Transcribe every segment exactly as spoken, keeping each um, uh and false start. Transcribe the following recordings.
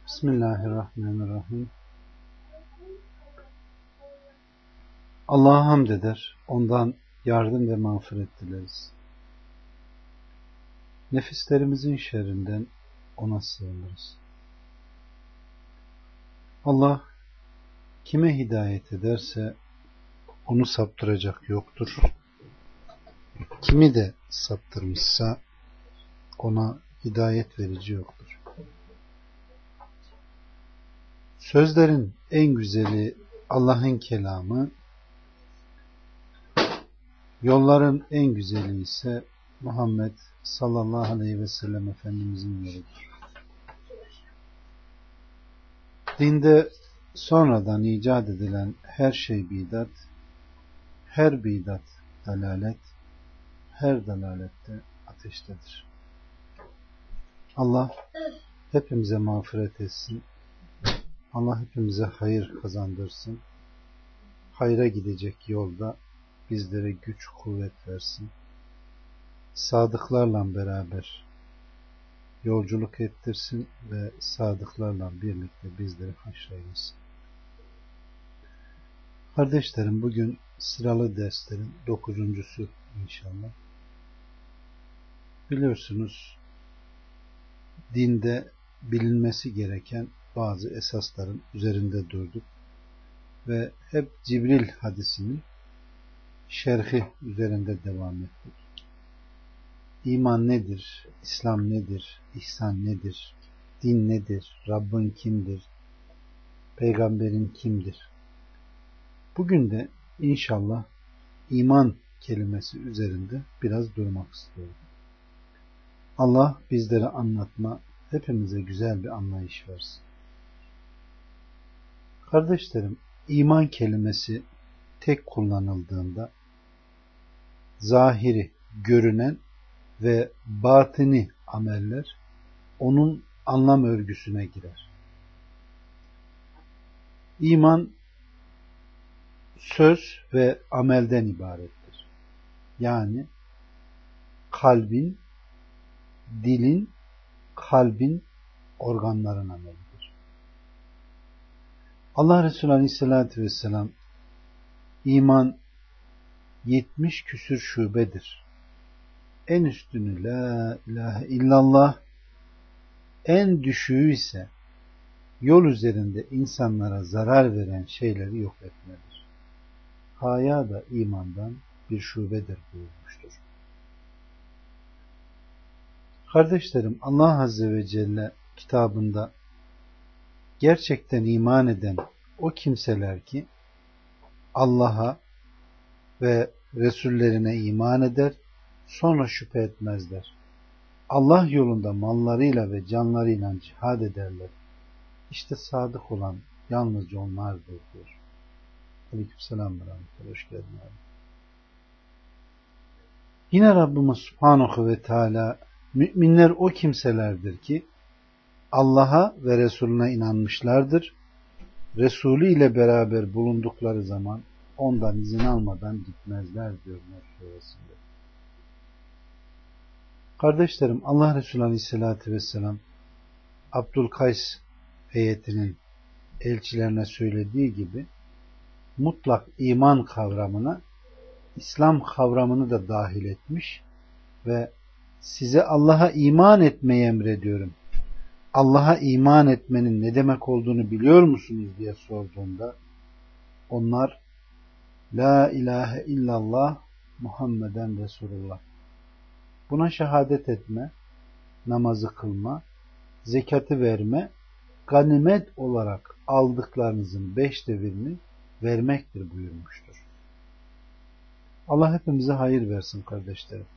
Bismillahirrahmanirrahim. Allah'a hamd eder, ondan yardım ve mağfiret dileriz. Nefislerimizin şerrinden ona sığınırız. Allah kime hidayet ederse onu saptıracak yoktur. Kimi de saptırmışsa ona hidayet verici yoktur. Sözlerin en güzeli Allah'ın kelamı, yolların en güzeli ise Muhammed sallallahu aleyhi ve sellem Efendimizin yoludur. Dinde sonradan icat edilen her şey bidat, her bidat dalalet, her dalalette ateştedir. Allah hepimize mağfiret etsin. Allah hepimize hayır kazandırsın. Hayra gidecek yolda bizlere güç, kuvvet versin. Sadıklarla beraber yolculuk ettirsin ve sadıklarla birlikte bizleri haşreylesin. Kardeşlerim, bugün sıralı derslerin dokuzuncusu inşallah. Biliyorsunuz, dinde bilinmesi gereken bazı esasların üzerinde durduk ve hep Cibril hadisinin şerhi üzerinde devam ettik. İman nedir? İslam nedir? İhsan nedir? Din nedir? Rabbin kimdir? Peygamberin kimdir? Bugün de inşallah iman kelimesi üzerinde biraz durmak istiyorum. Allah bizlere anlatma, hepimize güzel bir anlayış versin. Kardeşlerim, iman kelimesi tek kullanıldığında zahiri, görünen ve batini ameller onun anlam örgüsüne girer. İman söz ve amelden ibarettir. Yani kalbin, dilin, kalbin, organların amelidir. Allah Resulü Aleyhisselatü Vesselam iman yetmiş küsür şubedir. En üstünü la ilahe illallah, en düşüğü ise yol üzerinde insanlara zarar veren şeyleri yok etmedir. Haya da imandan bir şubedir buyurmuştur. Kardeşlerim, Allah Azze ve Celle kitabında gerçekten iman eden o kimseler ki Allah'a ve Resullerine iman eder, sonra şüphe etmezler. Allah yolunda mallarıyla ve canlarıyla cihad ederler. İşte sadık olan yalnızca onlardır diyor. Aleykümselam ve rahmetullah. Hoş geldin abi. Yine Rabbimiz Subhanahu ve Teala müminler o kimselerdir ki Allah'a ve Resulüne inanmışlardır. Resulü ile beraber bulundukları zaman ondan izin almadan gitmezler diyor Nur suresinde. Kardeşlerim, Allah Resulü Aleyhisselatü Vesselam Abdülkays heyetinin elçilerine söylediği gibi mutlak iman kavramına İslam kavramını da dahil etmiş ve size Allah'a iman etmeyi emrediyorum. Allah'a iman etmenin ne demek olduğunu biliyor musunuz diye sorduğunda onlar La ilahe illallah Muhammeden Resulullah. Buna şehadet etme, namazı kılma, zekatı verme, ganimet olarak aldıklarınızın beşte birini vermektir buyurmuştur. Allah hepimize hayır versin kardeşlerim.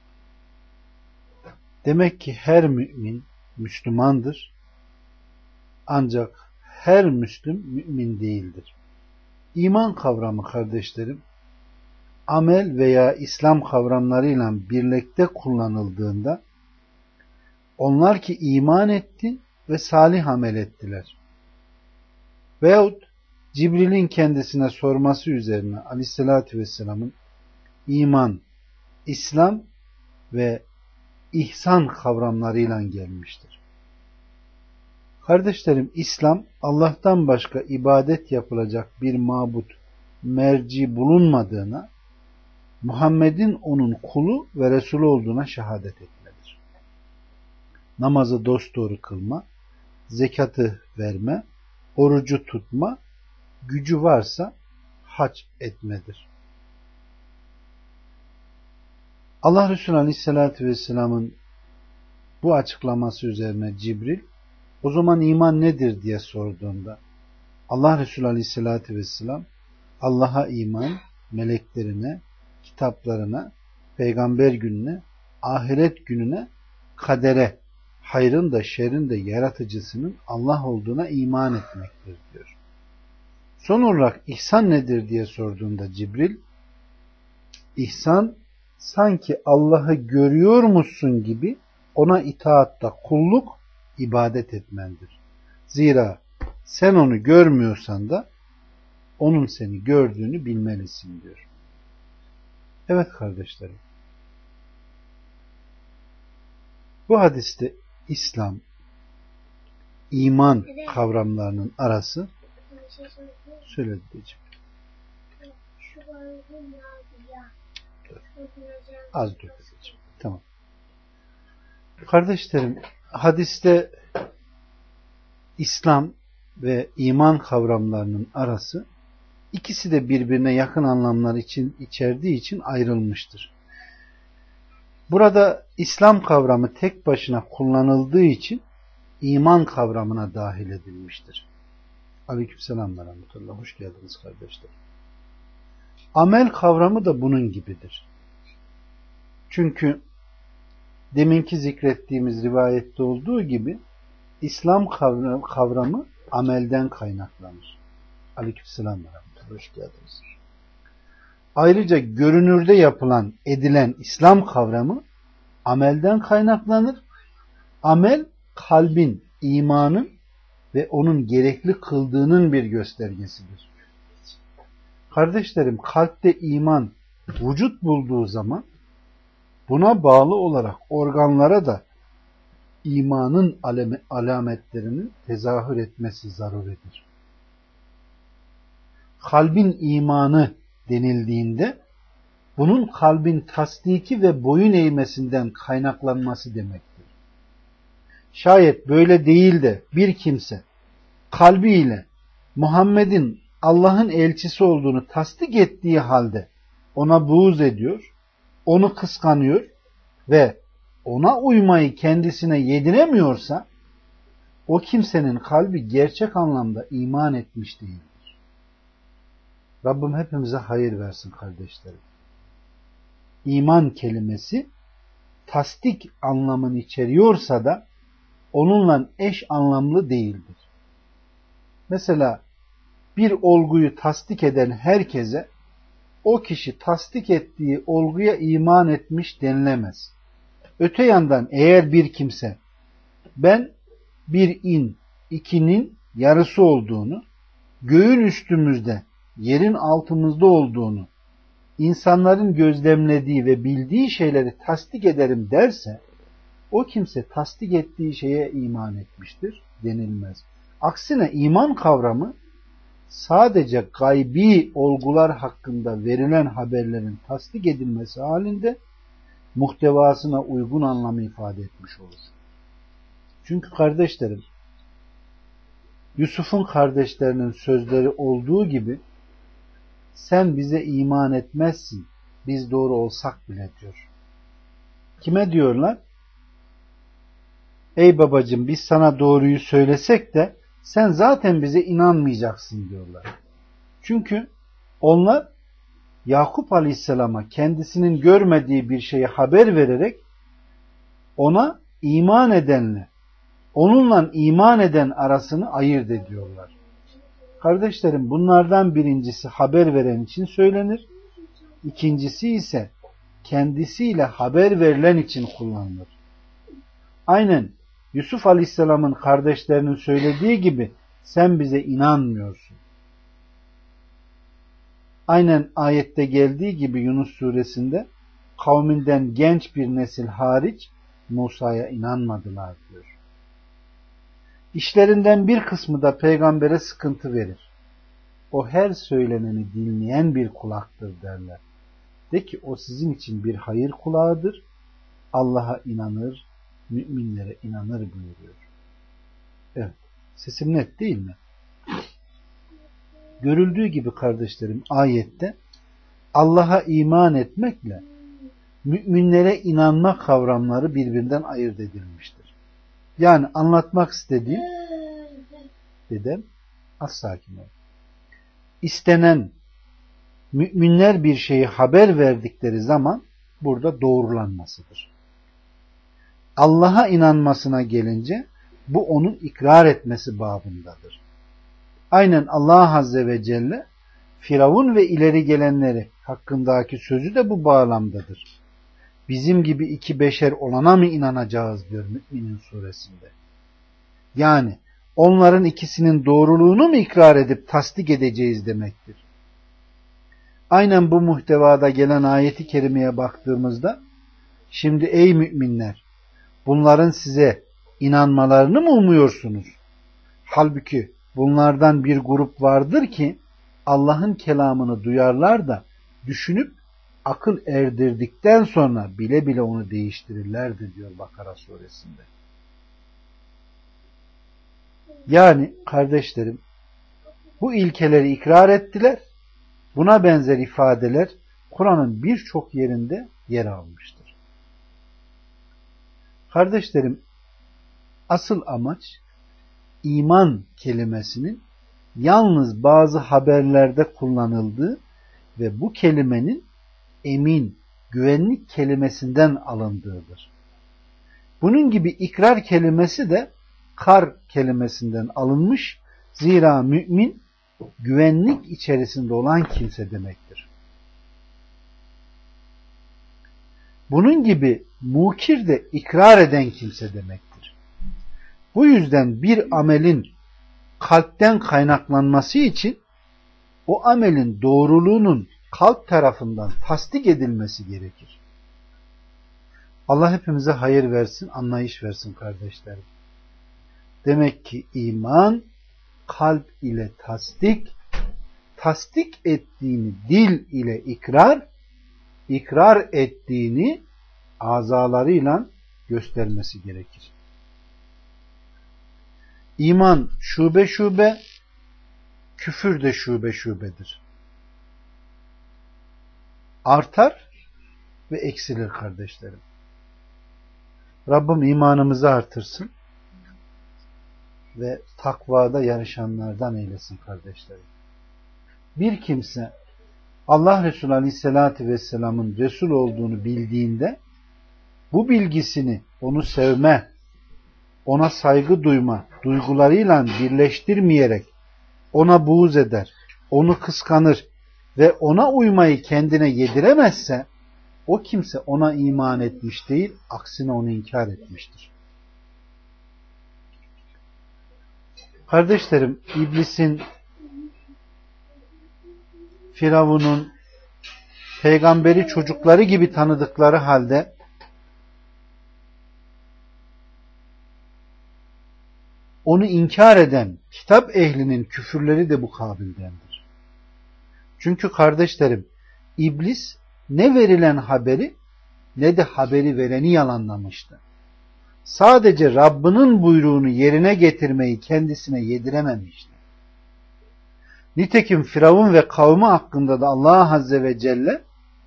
Demek ki her mümin Müslümandır. Ancak her Müslüm mümin değildir. İman kavramı kardeşlerim, amel veya İslam kavramlarıyla birlikte kullanıldığında onlar ki iman etti ve salih amel ettiler. Veyahut Cibril'in kendisine sorması üzerine Aleyhisselatü Vesselam'ın iman, İslam ve ihsan kavramlarıyla gelmiştir. Kardeşlerim, İslam Allah'tan başka ibadet yapılacak bir mabut, merci bulunmadığına, Muhammed'in onun kulu ve Resulü olduğuna şehadet etmedir. Namazı dosdoğru kılma, zekatı verme, orucu tutma, gücü varsa hac etmedir. Allah Resulü Aleyhisselatü Vesselam'ın bu açıklaması üzerine Cibril, o zaman iman nedir diye sorduğunda, Allah Resulü Aleyhisselatü Vesselam, Allah'a iman, meleklerine, kitaplarına, peygamber gününe, ahiret gününe, kadere, hayrın da şerrin de yaratıcısının Allah olduğuna iman etmektir diyor. Son olarak ihsan nedir diye sorduğunda Cibril, ihsan sanki Allah'ı görüyormuşsun gibi ona itaatta kulluk, ibadet etmendir. Zira sen onu görmüyorsan da onun seni gördüğünü bilmelisin diyor. Evet kardeşlerim. Bu hadiste İslam, iman kavramlarının arası söyledi diyeceğim. Az döküleceğim. Tamam. Kardeşlerim, hadiste İslam ve iman kavramlarının arası, ikisi de birbirine yakın anlamlar için içerdiği için ayrılmıştır. Burada İslam kavramı tek başına kullanıldığı için iman kavramına dahil edilmiştir. Aleykümselam ve rahmetullah. Hoş geldiniz kardeşler. Amel kavramı da bunun gibidir. Çünkü deminki zikrettiğimiz rivayette olduğu gibi İslam kavramı, kavramı amelden kaynaklanır. Aleykümselam ve rahmetullah. Hoş geldiniz. Ayrıca görünürde yapılan, edilen İslam kavramı amelden kaynaklanır. Amel, kalbin, imanın ve onun gerekli kıldığının bir göstergesidir. Kardeşlerim, kalpte iman vücut bulduğu zaman buna bağlı olarak organlara da imanın alametlerinin tezahür etmesi zaruridir. Kalbin imanı denildiğinde bunun kalbin tasdiki ve boyun eğmesinden kaynaklanması demektir. Şayet böyle değil de bir kimse kalbiyle Muhammed'in Allah'ın elçisi olduğunu tasdik ettiği halde ona buğz ediyor, onu kıskanıyor ve ona uymayı kendisine yediremiyorsa o kimsenin kalbi gerçek anlamda iman etmiş değildir. Rabbim hepimize hayır versin kardeşlerim. İman kelimesi tasdik anlamını içeriyorsa da onunla eş anlamlı değildir. Mesela bir olguyu tasdik eden herkese o kişi tasdik ettiği olguya iman etmiş denilemez. Öte yandan eğer bir kimse ben bir in, ikinin yarısı olduğunu, göğün üstümüzde, yerin altımızda olduğunu, insanların gözlemlediği ve bildiği şeyleri tasdik ederim derse, o kimse tasdik ettiği şeye iman etmiştir denilmez. Aksine iman kavramı sadece gaybi olgular hakkında verilen haberlerin tasdik edilmesi halinde muhtevasına uygun anlamı ifade etmiş olur. Çünkü kardeşlerim, Yusuf'un kardeşlerinin sözleri olduğu gibi sen bize iman etmezsin, biz doğru olsak bile diyor. Kime diyorlar? Ey babacığım, biz sana doğruyu söylesek de sen zaten bize inanmayacaksın diyorlar. Çünkü onlar Yakup Aleyhisselam'a kendisinin görmediği bir şeyi haber vererek ona iman edenle onunla iman eden arasını ayırt ediyorlar. Kardeşlerim, bunlardan birincisi haber veren için söylenir. İkincisi ise kendisiyle haber verilen için kullanılır. Aynen Yusuf Aleyhisselam'ın kardeşlerinin söylediği gibi sen bize inanmıyorsun. Aynen ayette geldiği gibi Yunus suresinde kavminden genç bir nesil hariç Musa'ya inanmadılar diyor. İşlerinden bir kısmı da peygambere sıkıntı verir. O her söyleneni dinleyen bir kulaktır derler. De ki o sizin için bir hayır kulağıdır. Allah'a inanır, müminlere inanır buyuruyor. Evet, sesim net değil mi? Görüldüğü gibi kardeşlerim ayette Allah'a iman etmekle müminlere inanma kavramları birbirinden ayırt edilmiştir. Yani anlatmak istediğim dedem az sakin ol. İstenen müminler bir şeyi haber verdikleri zaman burada doğrulanmasıdır. Allah'a inanmasına gelince bu onun ikrar etmesi babındadır. Aynen Allah Azze ve Celle Firavun ve ileri gelenleri hakkındaki sözü de bu bağlamdadır. Bizim gibi iki beşer olana mı inanacağız diyor Mü'minin suresinde. Yani onların ikisinin doğruluğunu mu ikrar edip tasdik edeceğiz demektir. Aynen bu muhtevada gelen ayeti kerimeye baktığımızda şimdi ey müminler bunların size inanmalarını mı umuyorsunuz? Halbuki bunlardan bir grup vardır ki Allah'ın kelamını duyarlar da düşünüp akıl erdirdikten sonra bile bile onu değiştirirlerdi diyor Bakara suresinde. Yani kardeşlerim bu ilkeleri ikrar ettiler. Buna benzer ifadeler Kur'an'ın birçok yerinde yer almıştır. Kardeşlerim asıl amaç iman kelimesinin yalnız bazı haberlerde kullanıldığı ve bu kelimenin emin, güvenlik kelimesinden alındığıdır. Bunun gibi ikrar kelimesi de kar kelimesinden alınmış. Zira mümin güvenlik içerisinde olan kimse demektir. Bunun gibi mukir de ikrar eden kimse demektir. Bu yüzden bir amelin kalpten kaynaklanması için o amelin doğruluğunun kalp tarafından tasdik edilmesi gerekir. Allah hepimize hayır versin, anlayış versin kardeşlerim. Demek ki iman kalp ile tasdik, tasdik ettiğini dil ile ikrar, ikrar ettiğini azalarıyla göstermesi gerekir. İman şube şube, küfür de şube şubedir. Artar ve eksilir kardeşlerim. Rabbim imanımızı artırsın ve takvada yarışanlardan eylesin kardeşlerim. Bir kimse Allah Resulü Aleyhisselatü Vesselam'ın Resul olduğunu bildiğinde bu bilgisini onu sevme, ona saygı duyma duygularıyla birleştirmeyerek ona buğz eder, onu kıskanır ve ona uymayı kendine yediremezse o kimse ona iman etmiş değil, aksine onu inkar etmiştir. Kardeşlerim, İblisin, Firavun'un peygamberi çocukları gibi tanıdıkları halde onu inkar eden kitap ehlinin küfürleri de bu kabildendir. Çünkü kardeşlerim, İblis ne verilen haberi ne de haberi vereni yalanlamıştı. Sadece Rabbinin buyruğunu yerine getirmeyi kendisine yedirememişti. Nitekim Firavun ve kavmi hakkında da Allah Azze ve Celle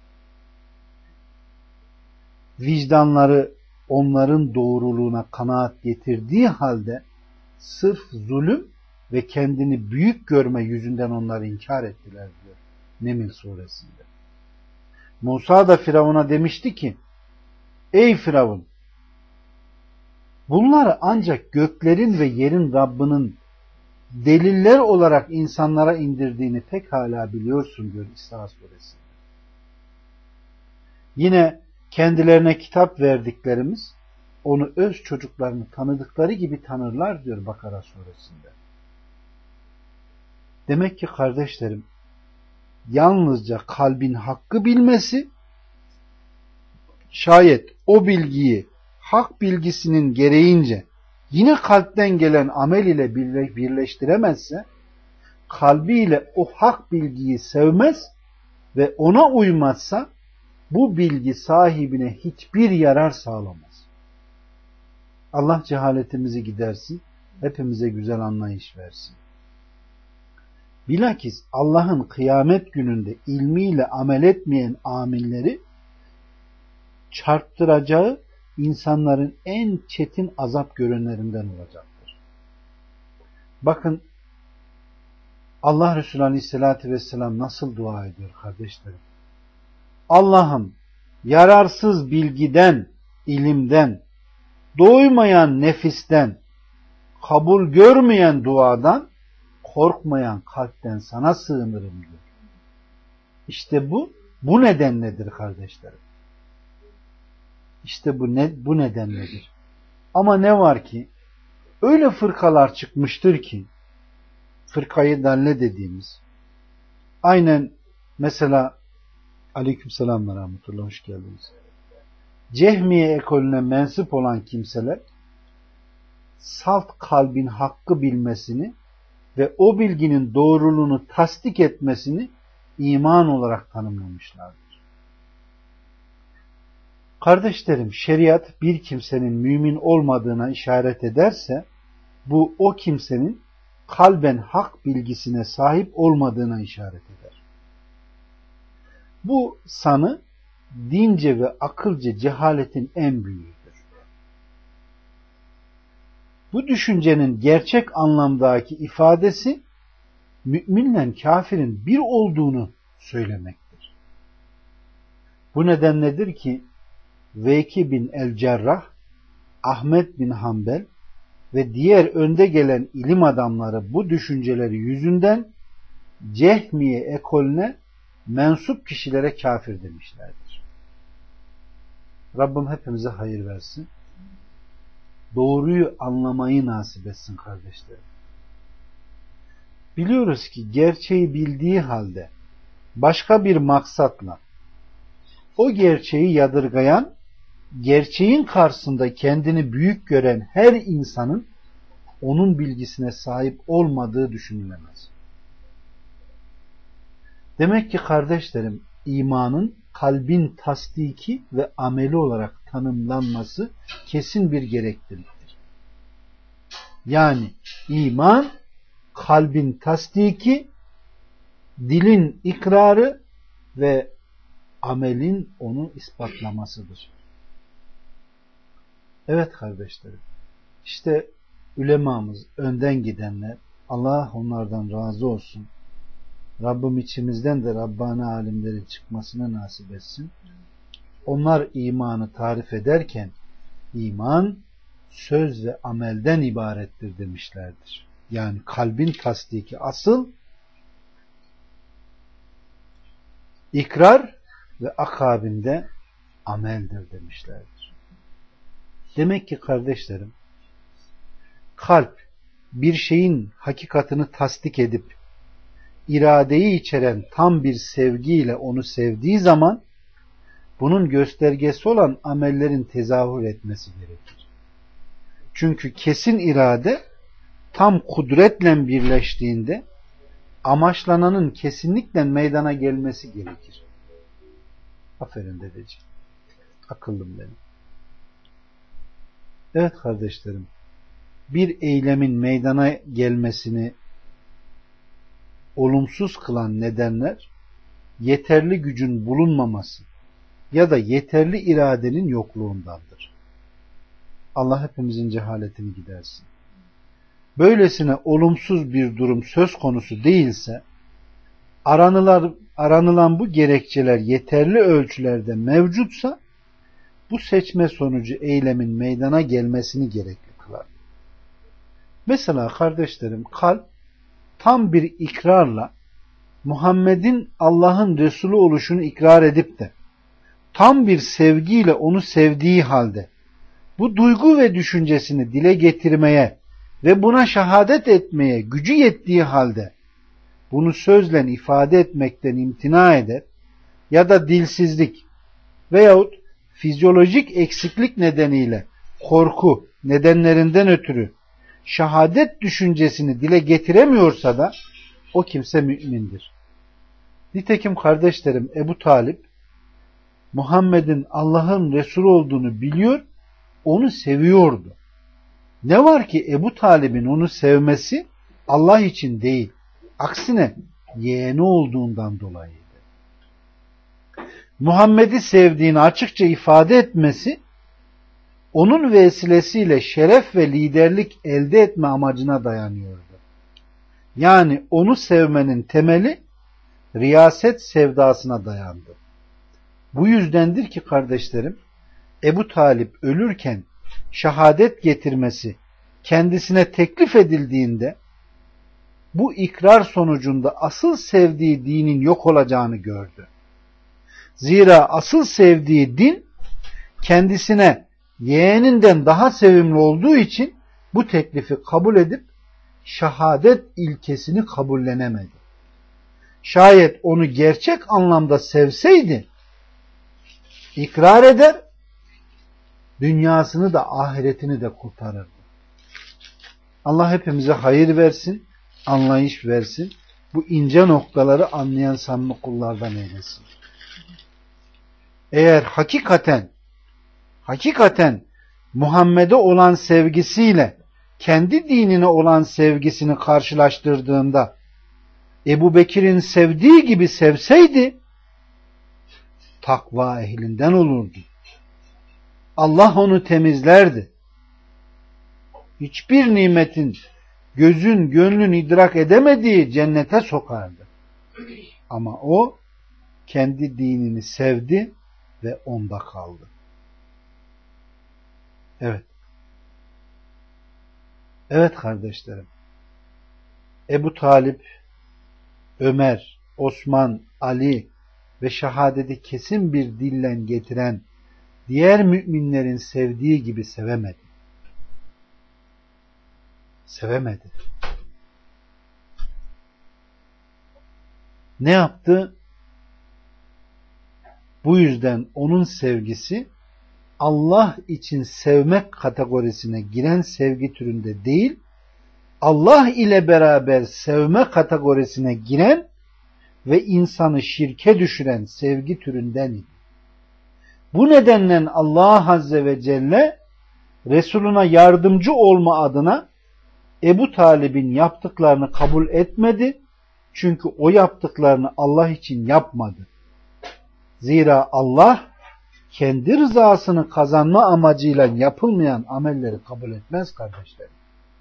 vicdanları onların doğruluğuna kanaat getirdiği halde sırf zulüm ve kendini büyük görme yüzünden onları inkar ettiler diyor Neml suresinde. Musa da Firavun'a demişti ki ey Firavun, bunları ancak göklerin ve yerin Rabbinin deliller olarak insanlara indirdiğini pekala biliyorsun diyor İsra suresinde. Yine kendilerine kitap verdiklerimiz onu öz çocuklarını tanıdıkları gibi tanırlar diyor Bakara suresinde. Demek ki kardeşlerim, yalnızca kalbin hakkı bilmesi, şayet o bilgiyi hak bilgisinin gereğince yine kalpten gelen amel ile birleştiremezse, kalbiyle o hak bilgiyi sevmez ve ona uymazsa, bu bilgi sahibine hiçbir yarar sağlamaz. Allah cehaletimizi gidersin, hepimize güzel anlayış versin. Bilakis Allah'ın kıyamet gününde ilmiyle amel etmeyen amilleri çarptıracağı insanların en çetin azap görenlerinden olacaktır. Bakın Allah Resulü Aleyhisselatü Vesselam nasıl dua ediyor kardeşlerim. Allah'ım yararsız bilgiden, ilimden, doymayan nefisten, kabul görmeyen duadan, korkmayan kalpten sana sığınırım diyor. İşte bu, bu nedenledir kardeşlerim. İşte bu ne, bu nedenledir. Ama ne var ki, öyle fırkalar çıkmıştır ki, fırkayı dalle dediğimiz, aynen mesela, aleykümselam ve rahmetullah, hoş geldiniz. Cehmiye ekolüne mensup olan kimseler, salt kalbin hakkı bilmesini ve o bilginin doğruluğunu tasdik etmesini iman olarak tanımlamışlardır. Kardeşlerim, şeriat bir kimsenin mümin olmadığına işaret ederse, bu o kimsenin kalben hak bilgisine sahip olmadığına işaret eder. Bu sanı dince ve akılca cehaletin en büyüğüdür. Bu düşüncenin gerçek anlamdaki ifadesi müminle kafirin bir olduğunu söylemektir. Bu nedenledir ki Veki bin el-Cerrah, Ahmet bin Hanbel ve diğer önde gelen ilim adamları bu düşünceleri yüzünden Cehmiye ekolüne mensup kişilere kafir demişlerdir. Rabbim hepimize hayır versin. Doğruyu anlamayı nasip etsin kardeşlerim. Biliyoruz ki gerçeği bildiği halde başka bir maksatla o gerçeği yadırgayan, gerçeğin karşısında kendini büyük gören her insanın onun bilgisine sahip olmadığı düşünülemez. Demek ki kardeşlerim, imanın kalbin tasdiki ve ameli olarak tanımlanması kesin bir gerekliliktir. Yani iman kalbin tasdiki, dilin ikrarı ve amelin onu ispatlamasıdır. Evet kardeşlerim, işte ulemamız, önden gidenler, Allah onlardan razı olsun. Rabbim içimizden de Rabbani alimlerin çıkmasını nasip etsin. Onlar imanı tarif ederken, iman söz ve amelden ibarettir demişlerdir. Yani kalbin tasdiki asıl, ikrar ve akabinde ameldir demişlerdir. Demek ki kardeşlerim, kalp bir şeyin hakikatini tasdik edip iradeyi içeren tam bir sevgiyle onu sevdiği zaman bunun göstergesi olan amellerin tezahür etmesi gerekir. Çünkü kesin irade tam kudretle birleştiğinde amaçlananın kesinlikle meydana gelmesi gerekir. Aferin dedeciğim. Akıllım benim. Evet kardeşlerim, bir eylemin meydana gelmesini olumsuz kılan nedenler yeterli gücün bulunmaması ya da yeterli iradenin yokluğundandır. Allah hepimizin cehaletini gidersin. Böylesine olumsuz bir durum söz konusu değilse, aranılan, aranılan bu gerekçeler yeterli ölçülerde mevcutsa, bu seçme sonucu eylemin meydana gelmesini gerekli kılar. Mesela kardeşlerim, kalp tam bir ikrarla Muhammed'in Allah'ın Resulü oluşunu ikrar edip de tam bir sevgiyle onu sevdiği halde bu duygu ve düşüncesini dile getirmeye ve buna şehadet etmeye gücü yettiği halde bunu sözle ifade etmekten imtina eder ya da dilsizlik veyahut fizyolojik eksiklik nedeniyle korku, nedenlerinden ötürü şehadet düşüncesini dile getiremiyorsa da o kimse mümindir. Nitekim kardeşlerim, Ebu Talip Muhammed'in Allah'ın Resulü olduğunu biliyor, onu seviyordu. Ne var ki Ebu Talib'in onu sevmesi Allah için değil, aksine yeğeni olduğundan dolayıydı. Muhammed'i sevdiğini açıkça ifade etmesi, onun vesilesiyle şeref ve liderlik elde etme amacına dayanıyordu. Yani onu sevmenin temeli riyaset sevdasına dayandı. Bu yüzdendir ki kardeşlerim, Ebu Talip ölürken şehadet getirmesi kendisine teklif edildiğinde bu ikrar sonucunda asıl sevdiği dinin yok olacağını gördü. Zira asıl sevdiği din kendisine yeğeninden daha sevimli olduğu için bu teklifi kabul edip şehadet ilkesini kabullenemedi. Şayet onu gerçek anlamda sevseydi ikrar eder, dünyasını da ahiretini de kurtarırdı. Allah hepimize hayır versin, anlayış versin. Bu ince noktaları anlayan samimi kullardan eylesin. Eğer hakikaten hakikaten Muhammed'e olan sevgisiyle kendi dinine olan sevgisini karşılaştırdığında Ebu Bekir'in sevdiği gibi sevseydi takva ehlinden olurdu. Allah onu temizlerdi. Hiçbir nimetin gözün, gönlün idrak edemediği cennete sokardı. Ama o kendi dinini sevdi ve onda kaldı. Evet. Evet kardeşlerim. Ebu Talip, Ömer, Osman, Ali ve şehadeti kesin bir dillen getiren diğer müminlerin sevdiği gibi sevemedi. Sevemedi. Ne yaptı? Bu yüzden onun sevgisi Allah için sevmek kategorisine giren sevgi türünde değil, Allah ile beraber sevme kategorisine giren ve insanı şirke düşüren sevgi türünden idi. Bu nedenle Allah Azze ve Celle Resuluna yardımcı olma adına Ebu Talib'in yaptıklarını kabul etmedi. Çünkü o yaptıklarını Allah için yapmadı. Zira Allah kendi rızasını kazanma amacıyla yapılmayan amelleri kabul etmez kardeşlerim.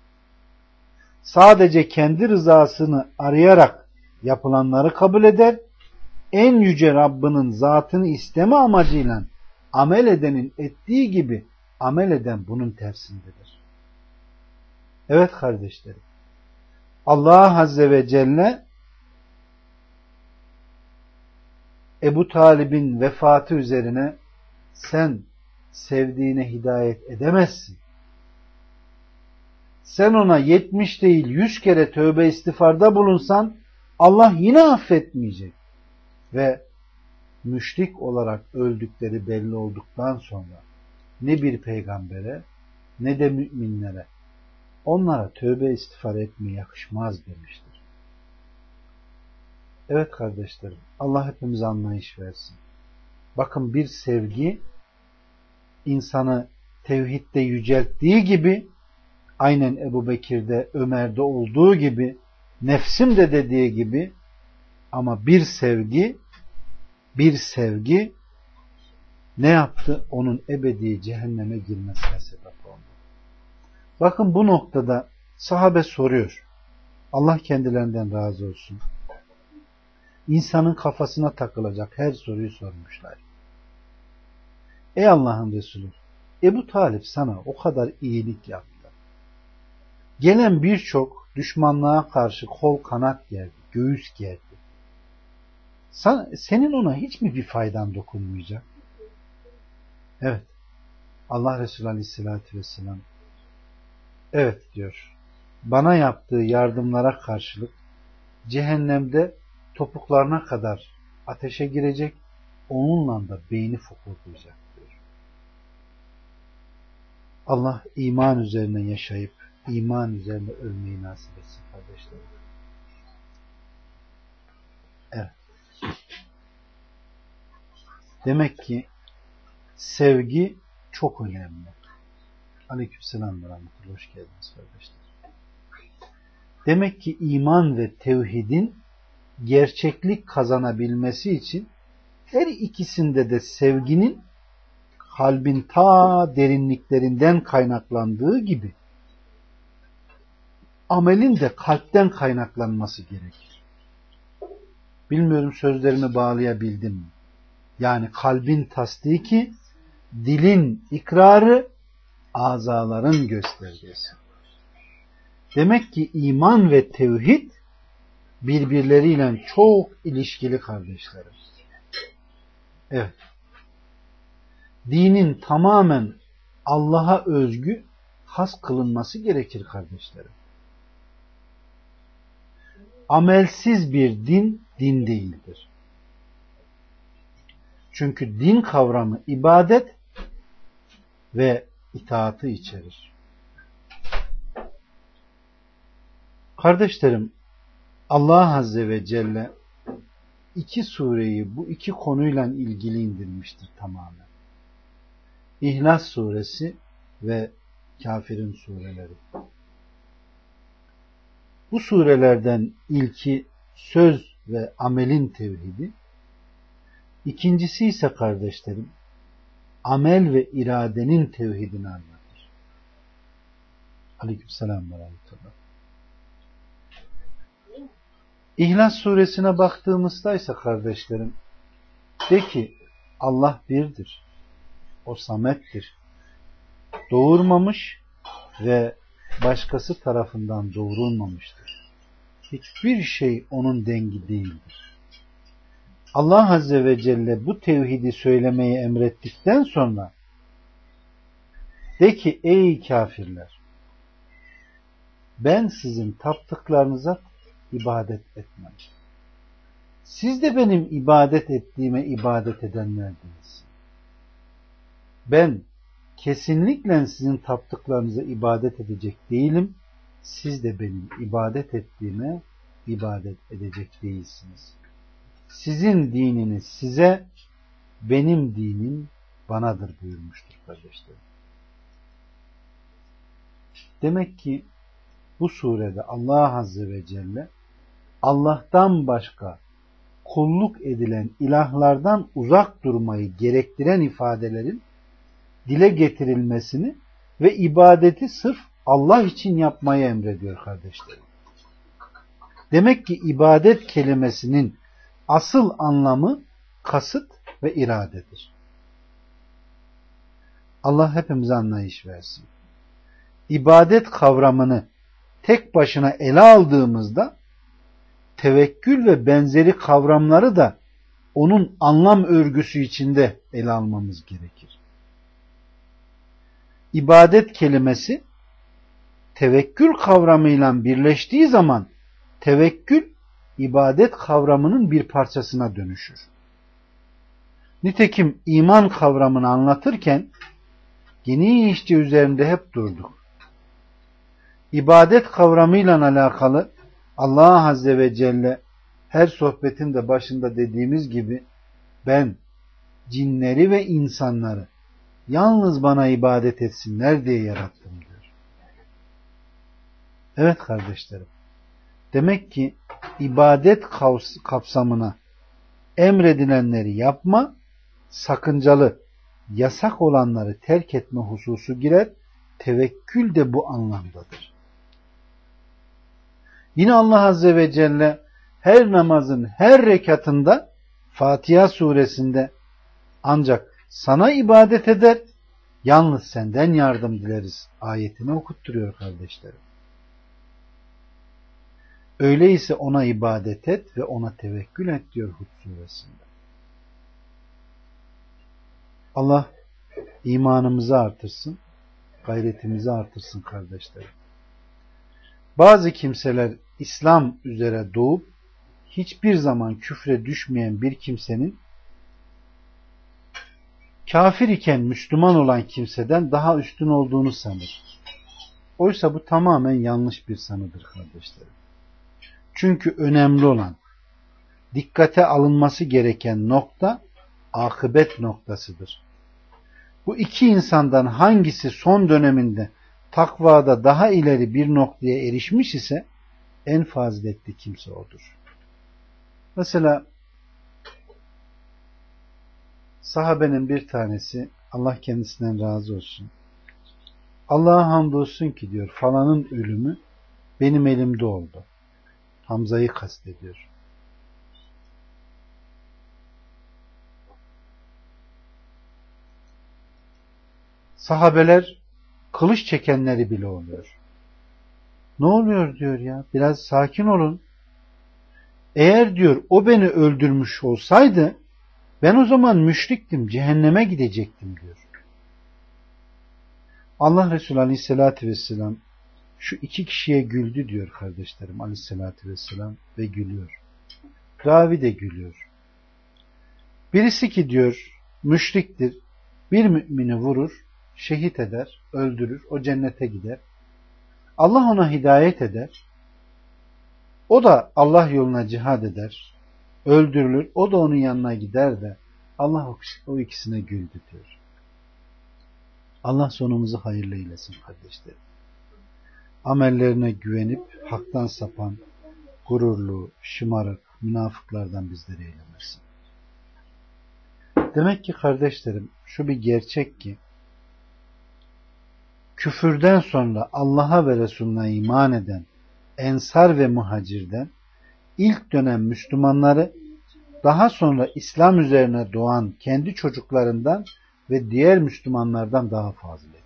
Sadece kendi rızasını arayarak yapılanları kabul eder. En yüce Rabbinin zatını isteme amacıyla amel edenin ettiği gibi amel eden bunun tersindedir. Evet kardeşlerim. Allah Azze ve Celle Ebu Talib'in vefatı üzerine sen sevdiğine hidayet edemezsin. Sen ona yetmiş değil yüz kere tövbe istiğfarda bulunsan Allah yine affetmeyecek. Ve müşrik olarak öldükleri belli olduktan sonra ne bir peygambere ne de müminlere onlara tövbe istiğfar etmeye yakışmaz demiştir. Evet kardeşlerim, Allah hepimize anlayış versin. Bakın bir sevgi insanı tevhidde yücelttiği gibi aynen Ebu Bekir'de, Ömer'de olduğu gibi, nefsim de dediği gibi, ama bir sevgi bir sevgi ne yaptı? Onun ebedi cehenneme girmesine sebep oldu. Bakın bu noktada sahabe soruyor. Allah kendilerinden razı olsun. İnsanın kafasına takılacak her soruyu sormuşlar. Ey Allah'ın Resulü, Ebu Talip sana o kadar iyilik yaptı. Gelen birçok düşmanlığa karşı kol kanat gerdi, göğüs gerdi. Sen, senin ona hiç mi bir faydan dokunmayacak? Evet. Allah Resulü Aleyhisselatü Vesselam evet diyor. Bana yaptığı yardımlara karşılık cehennemde topuklarına kadar ateşe girecek, onunla da beyni fokurdayacak diyor. Allah iman üzerine yaşayıp iman üzerine ölmeyi nasip etsin kardeşlerim. Evet. Demek ki sevgi çok önemli. Aleykümselam ve rahmetullah. Hoş geldiniz kardeşler. Demek ki iman ve tevhidin gerçeklik kazanabilmesi için her ikisinde de sevginin kalbin ta derinliklerinden kaynaklandığı gibi amelin de kalpten kaynaklanması gerekir. Bilmiyorum sözlerimi bağlayabildim mi? Yani kalbin tasdiki, dilin ikrarı, azaların göstergesi. Demek ki iman ve tevhid birbirleriyle çok ilişkili kardeşlerim. Evet. Dinin tamamen Allah'a özgü, has kılınması gerekir kardeşlerim. Amelsiz bir din, din değildir. Çünkü din kavramı ibadet ve itaatı içerir. Kardeşlerim, Allah Azze ve Celle iki sureyi bu iki konuyla ilgili indirmiştir tamamen. İhlas suresi ve Kafirun sureleri. Bu surelerden ilki söz ve amelin tevhidi, ikincisi ise kardeşlerim amel ve iradenin tevhidini anlatır. Aleykümselam ve rahmetullah. İhlas suresine baktığımızda ise kardeşlerim de ki Allah birdir. O samettir. Doğurmamış ve başkası tarafından doğurulmamıştır. Hiçbir şey onun dengi değildir. Allah Azze ve Celle bu tevhidi söylemeyi emrettikten sonra de ki ey kafirler, ben sizin taptıklarınıza ibadet etmem. Siz de benim ibadet ettiğime ibadet edenlerdiniz. Ben kesinlikle sizin taptıklarınıza ibadet edecek değilim. Siz de benim ibadet ettiğime ibadet edecek değilsiniz. Sizin dininiz size, benim dinim banadır buyurmuştur kardeşlerim. Demek ki bu surede Allah Azze ve Celle Allah'tan başka kulluk edilen ilahlardan uzak durmayı gerektiren ifadelerin dile getirilmesini ve ibadeti sırf Allah için yapmayı emrediyor kardeşlerim. Demek ki ibadet kelimesinin asıl anlamı kasıt ve iradedir. Allah hepimize anlayış versin. İbadet kavramını tek başına ele aldığımızda tevekkül ve benzeri kavramları da onun anlam örgüsü içinde ele almamız gerekir. İbadet kelimesi tevekkül kavramıyla birleştiği zaman tevekkül ibadet kavramının bir parçasına dönüşür. Nitekim iman kavramını anlatırken genişçe üzerinde hep durduk. İbadet kavramıyla alakalı Allah Azze ve Celle her sohbetin de başında dediğimiz gibi ben cinleri ve insanları yalnız bana ibadet etsinler diye yarattım diyor. Evet kardeşlerim. Demek ki ibadet kapsamına emredilenleri yapma, sakıncalı, yasak olanları terk etme hususu girer. Tevekkül de bu anlamdadır. Yine Allah Azze ve Celle her namazın her rekatında Fatiha suresinde ancak sana ibadet eder, yalnız senden yardım dileriz ayetini okutturuyor kardeşlerim. Öyleyse ona ibadet et ve ona tevekkül et diyor Hud suresinde. Allah imanımızı artırsın, gayretimizi artırsın kardeşlerim. Bazı kimseler İslam üzere doğup hiçbir zaman küfre düşmeyen bir kimsenin kafir iken Müslüman olan kimseden daha üstün olduğunu sanır. Oysa bu tamamen yanlış bir sanıdır kardeşlerim. Çünkü önemli olan, dikkate alınması gereken nokta akıbet noktasıdır. Bu iki insandan hangisi son döneminde takvada daha ileri bir noktaya erişmiş ise en faziletli kimse odur. Mesela sahabenin bir tanesi, Allah kendisinden razı olsun, Allah'a hamdolsun ki diyor, falanın ölümü benim elimde oldu. Hamza'yı kastediyor. Sahabeler kılıç çekenleri bile oluyor. Ne oluyor diyor ya, biraz sakin olun. Eğer diyor o beni öldürmüş olsaydı ben o zaman müşriktim, cehenneme gidecektim diyor. Allah Resulü Aleyhisselatü Vesselam şu iki kişiye güldü diyor kardeşlerim Aleyhisselatü Vesselam ve gülüyor. Ravi de gülüyor. Birisi ki diyor müşriktir, bir mümini vurur, şehit eder, öldürür, o cennete gider. Allah ona hidayet eder. O da Allah yoluna cihad eder, öldürülür, o da onun yanına gider de Allah o ikisine güldü diyor. Allah sonumuzu hayırlı eylesin kardeşlerim. Amellerine güvenip haktan sapan, gururlu, şımarık, münafıklardan bizleri eylemesin. Demek ki kardeşlerim şu bir gerçek ki küfürden sonra Allah'a ve Resulüne iman eden Ensar ve Muhacir'den ilk dönem Müslümanları daha sonra İslam üzerine doğan kendi çocuklarından ve diğer Müslümanlardan daha faziletli.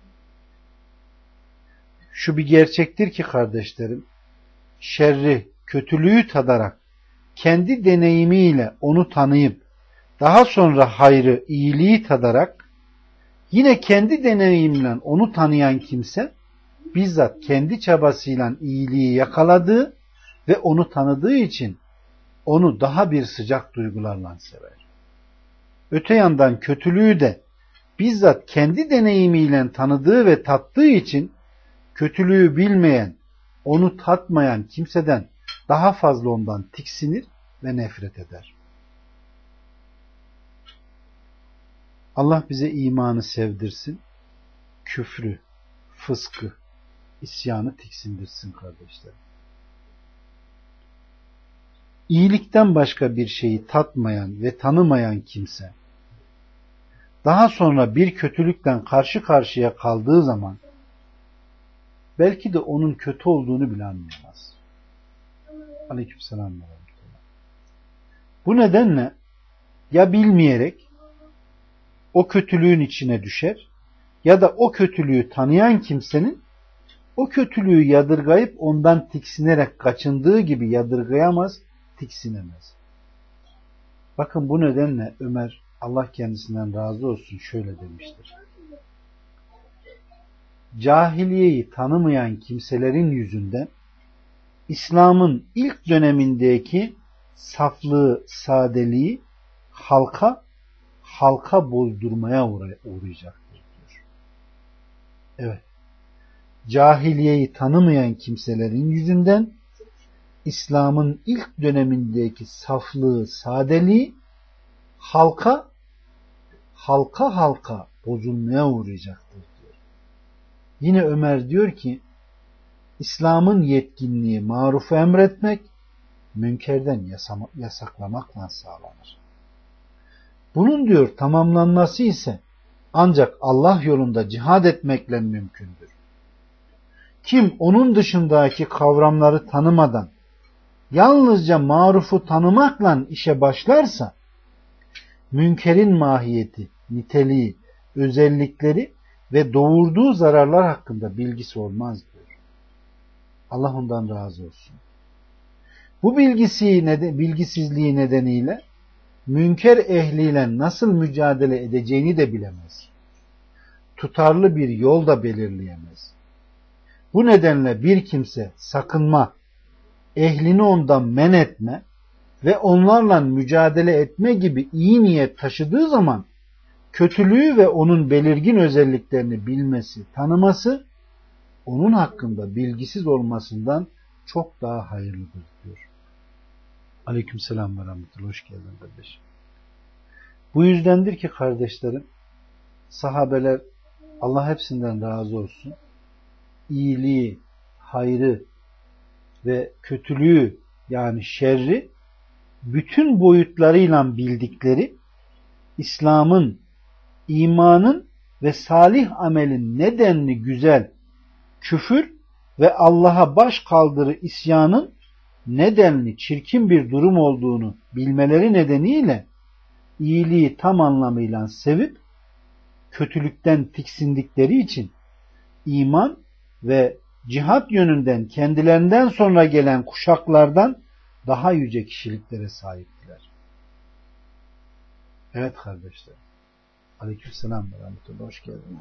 Şu bir gerçektir ki kardeşlerim, şerri, kötülüğü tadarak kendi deneyimiyle onu tanıyıp daha sonra hayrı, iyiliği tadarak yine kendi deneyimle onu tanıyan kimse bizzat kendi çabasıyla iyiliği yakaladığı ve onu tanıdığı için onu daha bir sıcak duygularla sever. Öte yandan kötülüğü de bizzat kendi deneyimiyle tanıdığı ve tattığı için kötülüğü bilmeyen, onu tatmayan kimseden daha fazla ondan tiksinir ve nefret eder. Allah bize imanı sevdirsin, küfrü, fıskı, isyanı tiksindirsin kardeşlerim. İyilikten başka bir şeyi tatmayan ve tanımayan kimse, daha sonra bir kötülükten karşı karşıya kaldığı zaman, belki de onun kötü olduğunu bile anlayamaz. Aleykümselam. Bu nedenle ya bilmeyerek o kötülüğün içine düşer ya da o kötülüğü tanıyan kimsenin o kötülüğü yadırgayıp ondan tiksinerek kaçındığı gibi yadırgayamaz, tiksinemez. Bakın bu nedenle Ömer, Allah kendisinden razı olsun, şöyle demiştir. Cahiliyeyi tanımayan kimselerin yüzünden İslam'ın ilk dönemindeki saflığı, sadeliği halka halka bozdurmaya uğrayacaktır diyor. Evet. Cahiliyeyi tanımayan kimselerin yüzünden İslam'ın ilk dönemindeki saflığı, sadeliği halka halka halka bozulmaya uğrayacaktır diyor. Yine Ömer diyor ki İslam'ın yetkinliği marufu emretmek, münkerden yasaklamakla sağlanır. Bunun diyor tamamlanması ise ancak Allah yolunda cihad etmekle mümkündür. Kim onun dışındaki kavramları tanımadan yalnızca marufu tanımakla işe başlarsa münkerin mahiyeti, niteliği, özellikleri ve doğurduğu zararlar hakkında bilgisi olmaz diyor. Allah ondan razı olsun. Bu bilgisi, bilgisizliği nedeniyle münker ehliyle nasıl mücadele edeceğini de bilemez. Tutarlı bir yol da belirleyemez. Bu nedenle bir kimse sakınma, ehlini ondan men etme ve onlarla mücadele etme gibi iyi niyet taşıdığı zaman kötülüğü ve onun belirgin özelliklerini bilmesi, tanıması, onun hakkında bilgisiz olmasından çok daha hayırlıdır diyor. Aleykümselam ve rahmetullah. Hoş geldin kardeşim. Bu yüzdendir ki kardeşlerim, sahabeler, Allah hepsinden razı olsun, iyiliği, hayrı ve kötülüğü, yani şerri bütün boyutlarıyla bildikleri, İslam'ın, imanın ve salih amelin nedenli güzel, küfür ve Allah'a baş kaldırı isyanın nedenli çirkin bir durum olduğunu bilmeleri nedeniyle iyiliği tam anlamıyla sevip kötülükten tiksindikleri için iman ve cihat yönünden kendilerinden sonra gelen kuşaklardan daha yüce kişiliklere sahiptiler. Evet kardeşler. Aleykümselam ve rahmetullah. Hoş geldin.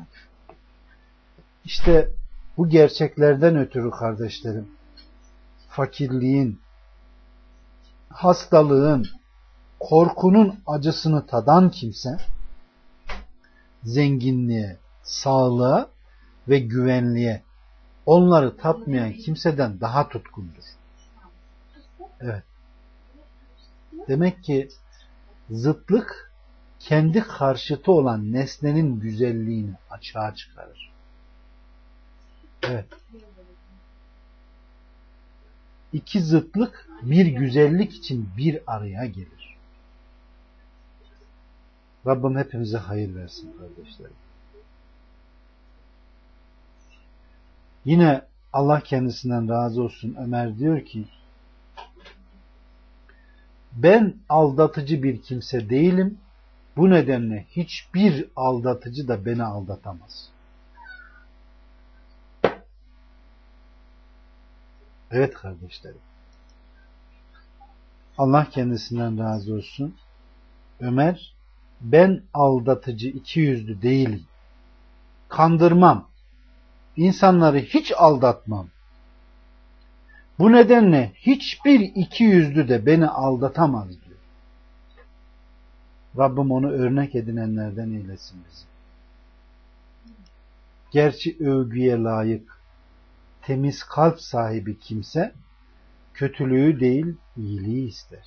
İşte bu gerçeklerden ötürü kardeşlerim, fakirliğin, hastalığın, korkunun acısını tadan kimse, zenginliğe, sağlığa ve güvenliğe onları tatmayan kimseden daha tutkundur. Evet. Demek ki zıtlık kendi karşıtı olan nesnenin güzelliğini açığa çıkarır. Evet. İki zıtlık bir güzellik için bir araya gelir. Rabbim hepimize hayır versin kardeşlerim. Yine Allah kendisinden razı olsun, Ömer diyor ki, ben aldatıcı bir kimse değilim. Bu nedenle hiçbir aldatıcı da beni aldatamaz. Evet kardeşlerim. Allah kendisinden razı olsun. Ömer, ben aldatıcı, ikiyüzlü değilim. Kandırmam. İnsanları hiç aldatmam. Bu nedenle hiçbir ikiyüzlü de beni aldatamaz diyor. Rabbim onu örnek edinenlerden eylesin bizi. Gerçi övgüye layık, temiz kalp sahibi kimse kötülüğü değil, iyiliği ister.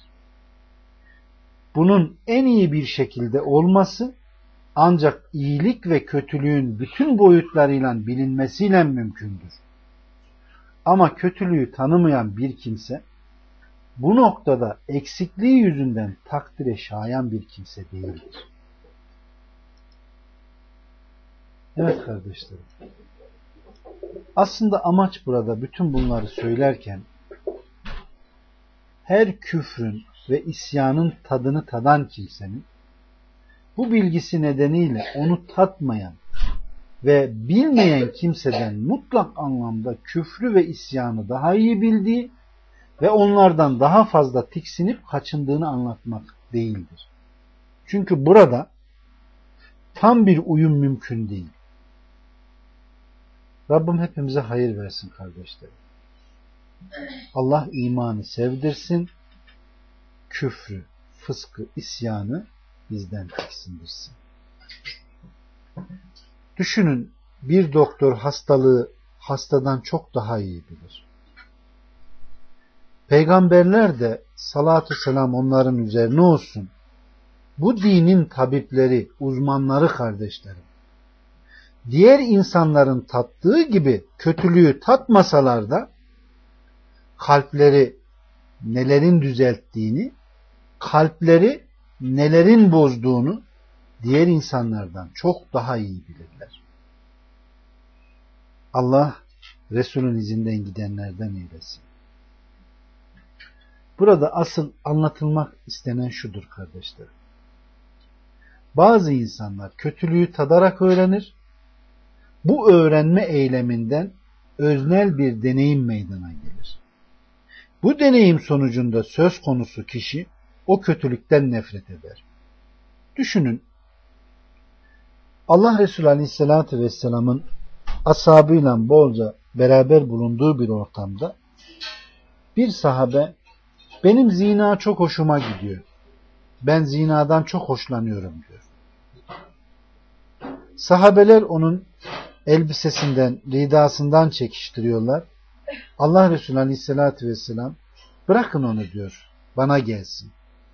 Bunun en iyi bir şekilde olması ancak iyilik ve kötülüğün bütün boyutlarıyla bilinmesiyle mümkündür. Ama kötülüğü tanımayan bir kimse bu noktada eksikliği yüzünden takdire şayan bir kimse değildir. Evet kardeşlerim. Aslında amaç burada bütün bunları söylerken her küfrün ve isyanın tadını tadan kimsenin bu bilgisi nedeniyle onu tatmayan ve bilmeyen kimseden mutlak anlamda küfrü ve isyanı daha iyi bildiği ve onlardan daha fazla tiksinip kaçındığını anlatmak değildir. Çünkü burada tam bir uyum mümkün değil. Rabbim hepimize hayır versin kardeşlerim. Allah imanı sevdirsin, küfrü, fıskı, isyanı bizden tiksindirsin. Düşünün, bir doktor hastalığı hastadan çok daha iyi bilir. Peygamberler de salatü selam onların üzerine olsun, bu dinin tabipleri, uzmanları kardeşlerim, diğer insanların tattığı gibi kötülüğü tatmasalar da kalpleri nelerin düzelttiğini, kalpleri nelerin bozduğunu diğer insanlardan çok daha iyi bilirler. Allah Resul'ün izinden gidenlerden eylesin. Burada asıl anlatılmak istenen şudur kardeşlerim. Bazı insanlar kötülüğü tadarak öğrenir. Bu öğrenme eyleminden öznel bir deneyim meydana gelir. Bu deneyim sonucunda söz konusu kişi o kötülükten nefret eder. Düşünün, Allah Resulü Aleyhisselatü Vesselam'ın ashabıyla bolca beraber bulunduğu bir ortamda bir sahabe, benim zina çok hoşuma gidiyor, ben zinadan çok hoşlanıyorum diyor. Sahabeler onun elbisesinden, ridasından çekiştiriyorlar. Allah Resulü Aleyhisselatü Vesselam bırakın onu diyor. Bana gelsin.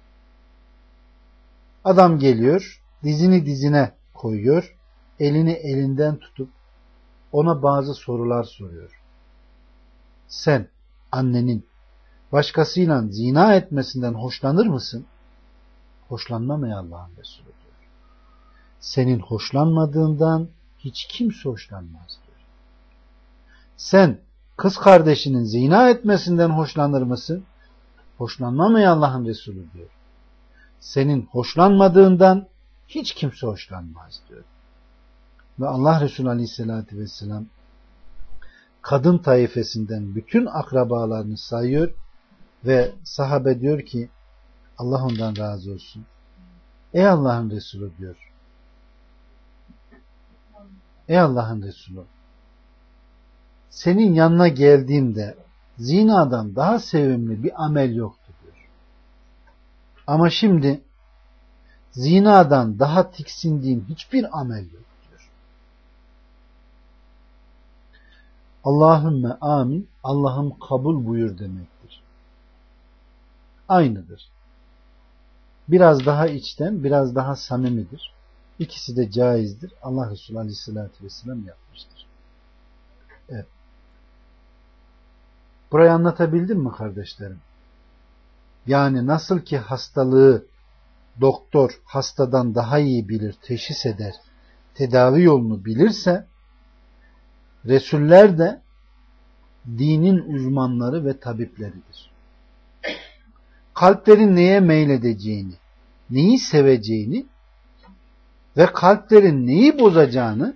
Adam geliyor. Dizini dizine koyuyor. Elini elinden tutup ona bazı sorular soruyor. Sen annenin başkasıyla zina etmesinden hoşlanır mısın? Hoşlanmam ey Allah'ın Resulü diyor. Senin hoşlanmadığından hiç kimse hoşlanmaz diyor. Sen kız kardeşinin zina etmesinden hoşlanır mısın? Hoşlanmam ey Allah'ın Resulü diyor. Senin hoşlanmadığından hiç kimse hoşlanmaz diyor. Ve Allah Resulü Aleyhisselatü Vesselam kadın taifesinden bütün akrabalarını sayıyor ve sahabe diyor ki Allah ondan razı olsun. Ey Allah'ın Resulü diyor. Ey Allah'ın Resulü. Senin yanına geldiğimde zinadan daha sevimli bir amel yoktu diyor. Ama şimdi zinadan daha tiksindiğim hiçbir amel yok diyor. Allahümme amin, Allah'ım kabul buyur demektir. Aynıdır. Biraz daha içten, biraz daha samimidir. İkisi de caizdir. Allah Resulü Aleyhisselatü Vesselam yapmıştır. Evet. Burayı anlatabildim mi kardeşlerim? Yani nasıl ki hastalığı doktor hastadan daha iyi bilir, teşhis eder, tedavi yolunu bilirse, Resuller de dinin uzmanları ve tabipleridir. Kalplerin neye meyledeceğini, neyi seveceğini ve kalplerin neyi bozacağını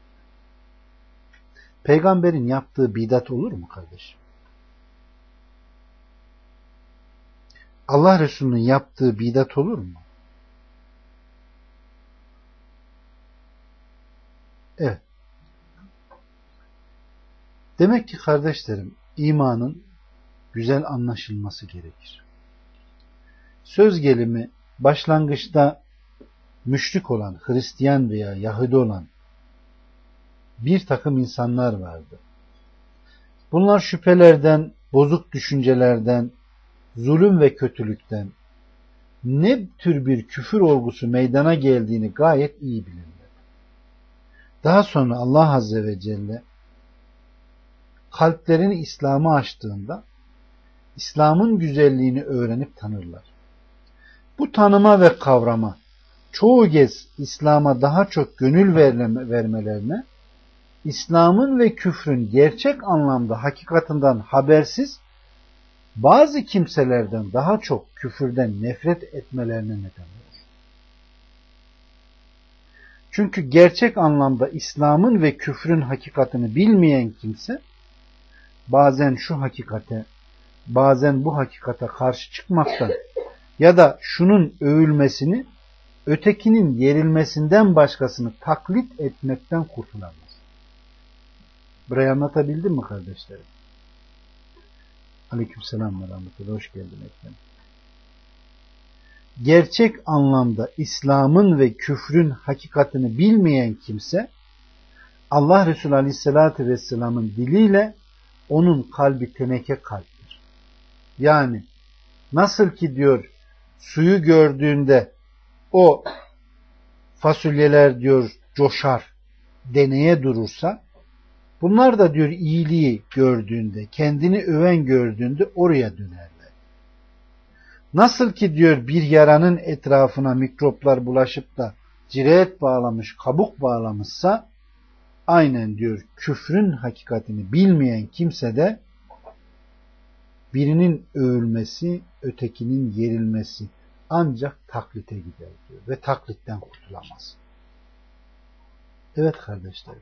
peygamberin yaptığı bidat olur mu kardeşim? Allah Resulü'nün yaptığı bidat olur mu? Evet. Demek ki kardeşlerim, imanın güzel anlaşılması gerekir. Söz gelimi başlangıçta müşrik olan, Hristiyan veya Yahudi olan bir takım insanlar vardı. Bunlar şüphelerden, bozuk düşüncelerden, zulüm ve kötülükten ne tür bir küfür olgusu meydana geldiğini gayet iyi bilirler. Daha sonra Allah Azze ve Celle kalplerini İslam'a açtığında İslam'ın güzelliğini öğrenip tanırlar. Bu tanıma ve kavrama çoğu kez İslam'a daha çok gönül vermelerine, İslam'ın ve küfrün gerçek anlamda hakikatinden habersiz bazı kimselerden daha çok küfürden nefret etmelerine neden olur. Çünkü gerçek anlamda İslam'ın ve küfrün hakikatini bilmeyen kimse bazen şu hakikate, bazen bu hakikate karşı çıkmaktan ya da şunun övülmesini, ötekinin yerilmesinden başkasını taklit etmekten kurtulamaz. Burayı anlatabildim mi kardeşlerim? Aleykümselam ve rahmetullah. Hoş geldin efendim. Gerçek anlamda İslam'ın ve küfrün hakikatini bilmeyen kimse Allah Resulü Aleyhisselatü Vesselam'ın diliyle onun kalbi teneke kalptir. Yani nasıl ki diyor suyu gördüğünde o fasulyeler diyor coşar, deneye durursa, bunlar da diyor iyiliği gördüğünde, kendini öven gördüğünde oraya dönerler. Nasıl ki diyor bir yaranın etrafına mikroplar bulaşıp da ciret bağlamış, kabuk bağlamışsa, aynen diyor küfrün hakikatini bilmeyen kimse de birinin övülmesi, ötekinin yerilmesi ancak taklite gider diyor ve taklitten kurtulamaz. Evet kardeşlerim.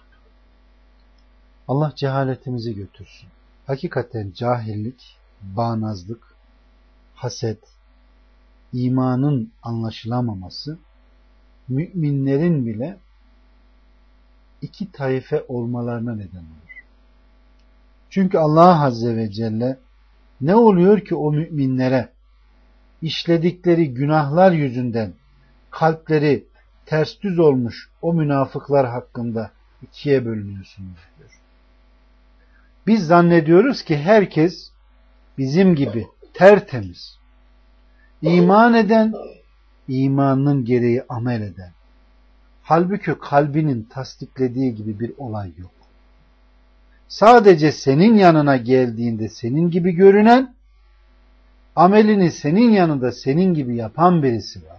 Allah cehaletimizi götürsün. Hakikaten cahillik, bağnazlık, haset, imanın anlaşılamaması, müminlerin bile iki taife olmalarına neden olur. Çünkü Allah Azze ve Celle ne oluyor ki o müminlere işledikleri günahlar yüzünden kalpleri ters düz olmuş o münafıklar hakkında ikiye bölünüyorsunuz diyor. Biz zannediyoruz ki herkes bizim gibi tertemiz, iman eden, imanının gereği amel eden. Halbuki kalbinin tasdiklediği gibi bir olay yok. Sadece senin yanına geldiğinde senin gibi görünen, amelini senin yanında senin gibi yapan birisi var.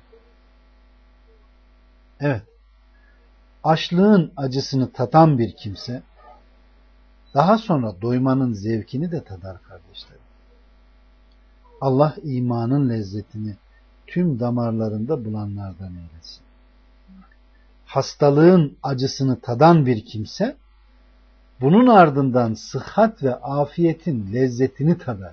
Evet, açlığın acısını tatan bir kimse, daha sonra doymanın zevkini de tadar kardeşlerim. Allah imanın lezzetini tüm damarlarında bulanlardan eylesin. Hastalığın acısını tadan bir kimse, bunun ardından sıhhat ve afiyetin lezzetini tadar.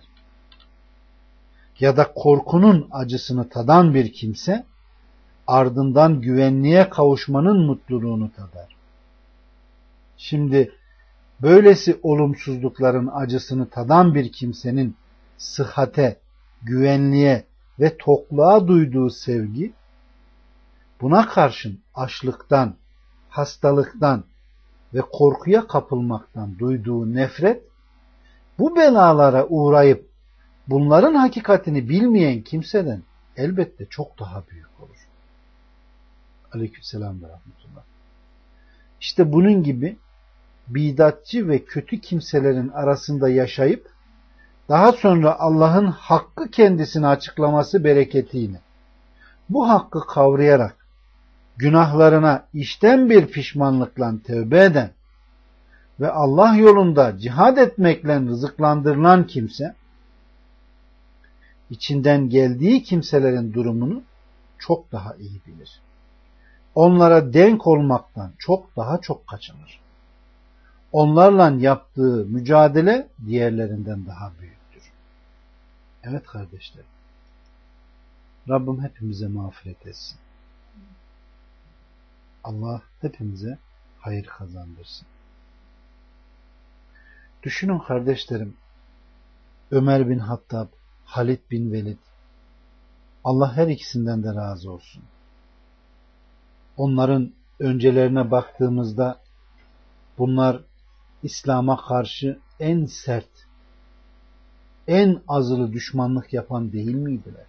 Ya da korkunun acısını tadan bir kimse, ardından güvenliğe kavuşmanın mutluluğunu tadar. Şimdi böylesi olumsuzlukların acısını tadan bir kimsenin sıhhate, güvenliğe ve tokluğa duyduğu sevgi, buna karşın açlıktan, hastalıktan ve korkuya kapılmaktan duyduğu nefret, bu belalara uğrayıp bunların hakikatini bilmeyen kimseden elbette çok daha büyük olur. Aleykümselam ve rahmetullah. İşte bunun gibi bidatçı ve kötü kimselerin arasında yaşayıp daha sonra Allah'ın hakkı kendisine açıklaması bereketiyle bu hakkı kavrayarak günahlarına içten bir pişmanlıkla tövbe eden ve Allah yolunda cihad etmekle rızıklandırılan kimse, içinden geldiği kimselerin durumunu çok daha iyi bilir. Onlara denk olmaktan çok daha çok kaçınır. Onlarla yaptığı mücadele diğerlerinden daha büyüktür. Evet kardeşlerim, Rabbim hepimize mağfiret etsin. Allah hepimize hayır kazandırsın. Düşünün kardeşlerim, Ömer bin Hattab, Halid bin Velid, Allah her ikisinden de razı olsun. Onların öncelerine baktığımızda bunlar İslam'a karşı en sert, en azılı düşmanlık yapan değil miydiler?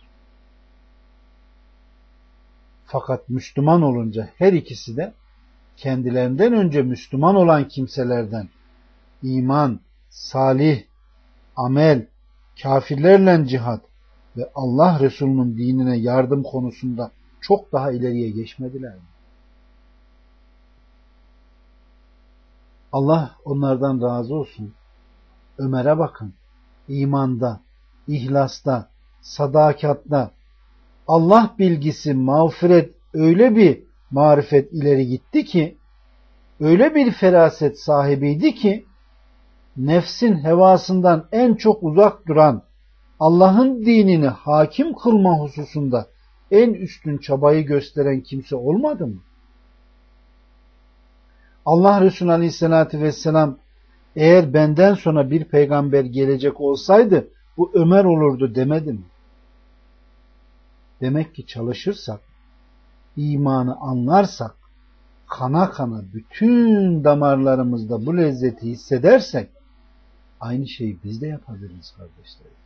Fakat Müslüman olunca her ikisi de kendilerinden önce Müslüman olan kimselerden iman, salih, amel, kafirlerle cihat ve Allah Resulü'nün dinine yardım konusunda çok daha ileriye geçmediler mi? Allah onlardan razı olsun. Ömer'e bakın. İmanda, ihlasta, sadakatta, Allah bilgisi, mağfiret öyle bir marifet ileri gitti ki, öyle bir feraset sahibiydi ki, nefsin hevasından en çok uzak duran, Allah'ın dinini hakim kılma hususunda en üstün çabayı gösteren kimse olmadı mı? Allah Resulü Aleyhisselatü Vesselam eğer benden sonra bir peygamber gelecek olsaydı bu Ömer olurdu demedi mi? Demek ki çalışırsak, imanı anlarsak, kana kana bütün damarlarımızda bu lezzeti hissedersek aynı şeyi biz de yapabiliriz kardeşlerim.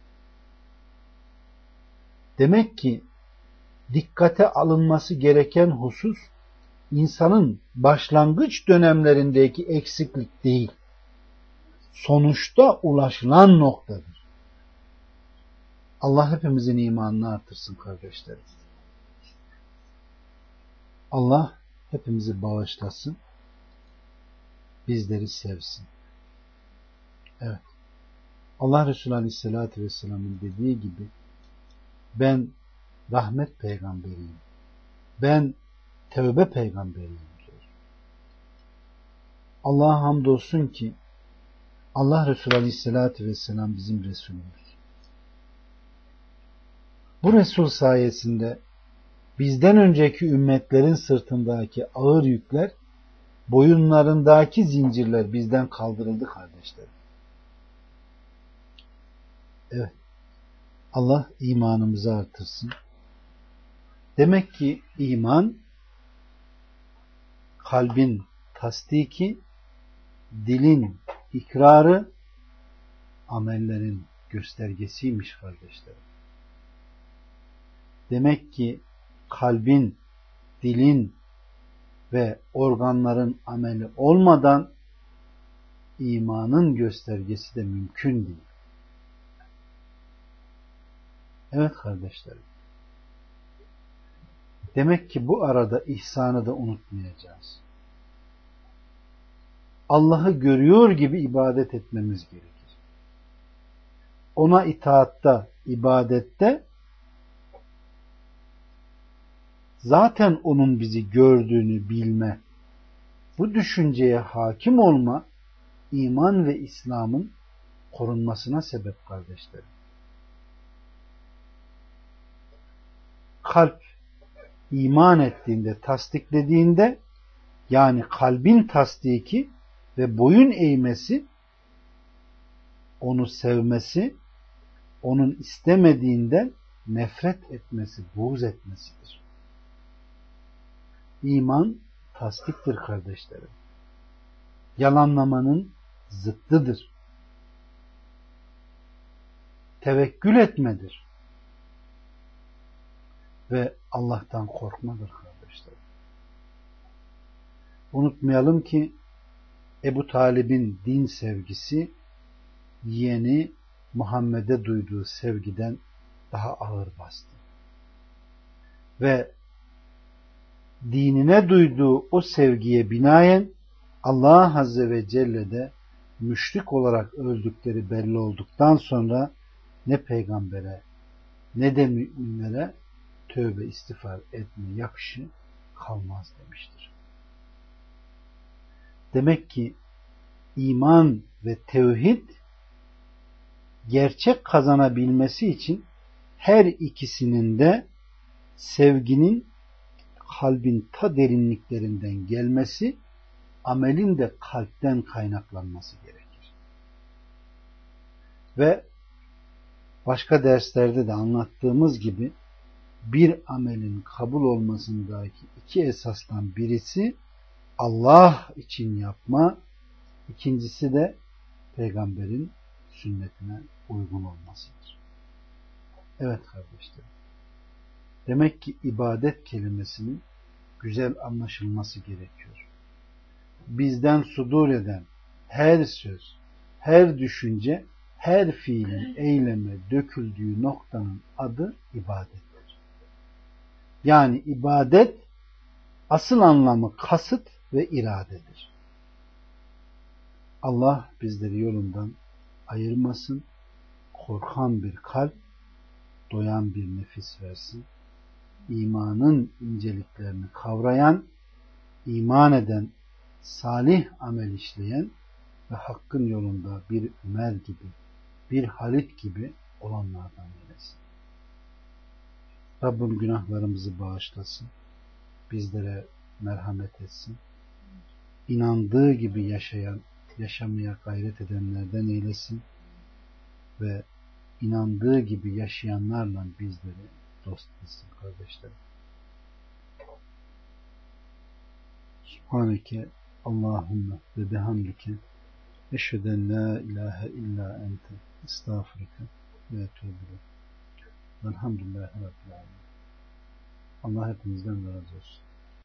Demek ki dikkate alınması gereken husus insanın başlangıç dönemlerindeki eksiklik değil, sonuçta ulaşılan noktadır. Allah hepimizin imanını artırsın kardeşlerim. Allah hepimizi bağışlasın, bizleri sevsin. Evet. Allah Resulü Aleyhisselatü Vesselam'ın dediği gibi ben rahmet peygamberiyim. Ben tevbe peygamberiyim diyor. Allah'a hamdolsun ki Allah Resulü Aleyhisselatü Vesselam bizim Resulümüz. Bu Resul sayesinde bizden önceki ümmetlerin sırtındaki ağır yükler, boyunlarındaki zincirler bizden kaldırıldı kardeşlerim. Evet. Allah imanımızı artırsın. Demek ki iman kalbin tasdiki, dilin ikrarı, amellerin göstergesiymiş kardeşlerim. Demek ki kalbin, dilin ve organların ameli olmadan imanın göstergesi de mümkün değil. Evet kardeşlerim. Demek ki bu arada ihsanı da unutmayacağız. Allah'ı görüyor gibi ibadet etmemiz gerekir. Ona itaatta, ibadette zaten onun bizi gördüğünü bilme, bu düşünceye hakim olma, iman ve İslam'ın korunmasına sebep kardeşlerim. Kalp iman ettiğinde, tasdiklediğinde, yani kalbin tasdiki ve boyun eğmesi, onu sevmesi, onun istemediğinden nefret etmesi, buğz etmesidir. İman tasdiktir kardeşlerim. Yalanlamanın zıttıdır. Tevekkül etmedir. Ve Allah'tan korkmadır kardeşlerim. Unutmayalım ki Ebu Talib'in din sevgisi yeğeni Muhammed'e duyduğu sevgiden daha ağır bastı. Ve dinine duyduğu o sevgiye binaen Allah Azze ve Celle'de müşrik olarak öldükleri belli olduktan sonra ne peygambere ne de müminlere tövbe istiğfar etme yakışı kalmaz demiştir. Demek ki iman ve tevhid gerçek kazanabilmesi için her ikisinin de sevginin kalbin ta derinliklerinden gelmesi, amelin de kalpten kaynaklanması gerekir. Ve başka derslerde de anlattığımız gibi bir amelin kabul olmasındaki iki esasdan birisi Allah için yapma, ikincisi de peygamberin sünnetine uygun olmasıdır. Evet kardeşlerim. Demek ki ibadet kelimesinin güzel anlaşılması gerekiyor. Bizden sudur eden her söz, her düşünce, her fiilin eyleme döküldüğü noktanın adı ibadettir. Yani ibadet asıl anlamı kasıt ve iradedir. Allah bizleri yolundan ayırmasın, korkan bir kalp, doyan bir nefis versin. İmanın inceliklerini kavrayan, iman eden, salih amel işleyen ve hakkın yolunda bir Ömer gibi, bir Halit gibi olanlardan eylesin. Rabbim günahlarımızı bağışlasın, bizlere merhamet etsin, inandığı gibi yaşayan, yaşamaya gayret edenlerden eylesin ve inandığı gibi yaşayanlarla bizleri dost etsin kardeşlerim. Subhaneke Allahümme ve bihamdike eşheden la ilahe illa ente estağfurike ve etûbü ileyk. Elhamdülillahi Rabbil âlemin. Allah hepinizden razı olsun.